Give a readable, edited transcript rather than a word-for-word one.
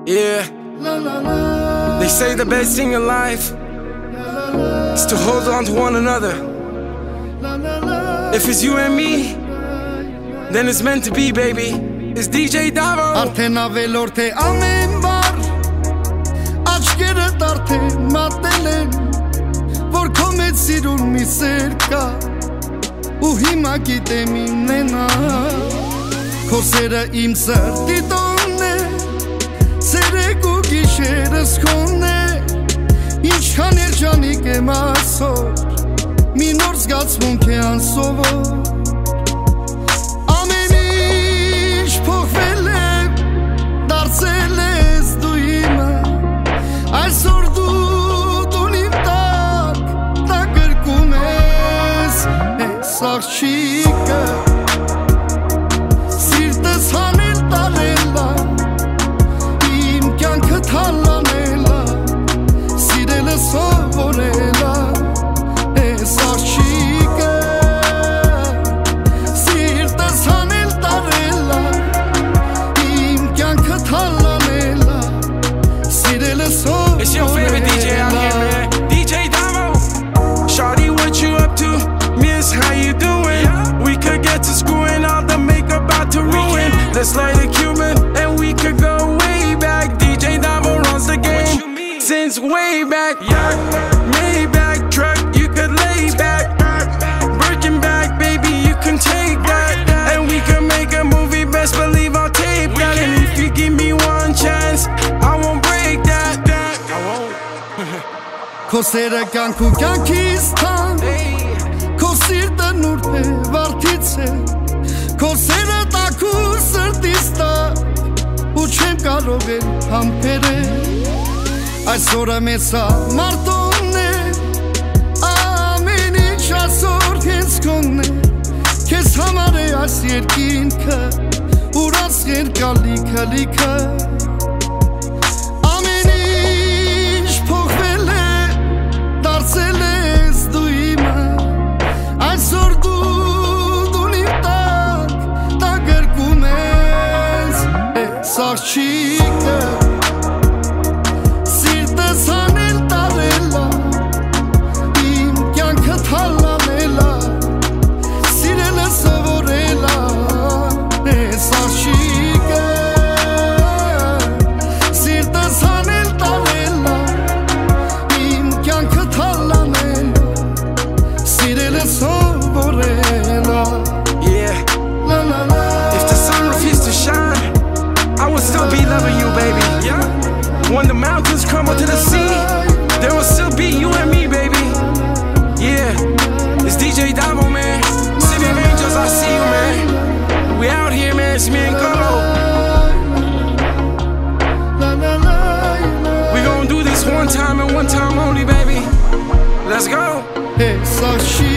Yeah. They say the best thing in life is to hold on to one another. If it's you and me, then it's meant to be, baby. It's DJ Davo. Արդեն ավելորդ է ամեն բար, աչքերդ արդեն մատել են, որ քո մեծ սիրուն մի սեր կա, ու հիմա գիտեմ իմնենա, քո սերը իմ սրտի տոնն է, ցերեկ ու գիշերս քոնն է, ինչքան երջանիկ եմ այսօր, մի նոր զգացմունք է անսովոր. Այսօր դու իմ տակ գրկում ես այս աղջիկը սիրտս հանել տալելա իմ կյանքը թալանելա սիրելը սովորելա այս աղջիկը սիրտս հանել տալելա իմ կյանքը թալանելա սիրելը It's your favorite DJ out here, man. DJ Davo. Shawty, what you up to? Miss, how you doing? We could get to screwing all the makeup out to ruin. Let's light a Cuban and we could go way back. DJ Davo runs the game since way back. Maybach truck, you could lay back. Birkin back, baby, you can take that. And we could make a movie, best believe I'll tape that. And if you give me one chance, I won't break that. Քո սերը կյանքու կյանքից թան, քո սիրտը նուրբ է վարդից է, քո սերը տաքու սրտից տակ, ու չեմ կարող էլ համբերել, այսօրը մեծ մարտոնն է, ամեն ինչ այսօր հենց քոնն է, քեզ համար է այս երկինքը, ուրաց երկալիքը լիքը. Այսօր դու իմ տակ գրկում ես այս աղջիկը սիրտս հանել տարելա իմ կյանքը թալանելա սիրելը սովորելա այս աղջիկը սիրտս հանել տարելա իմ կյանքը թալանելա սիրելը Yeah. If the sun refused to shine, I would still be loving you, baby. When the mountains crumble to the sea, there will still be you and me, baby. Yeah. It's DJ Davo, man. City of Angels, I see you, man. We out here, man. It's me and Golo. We gon' do this one time and one time only, baby. Let's go.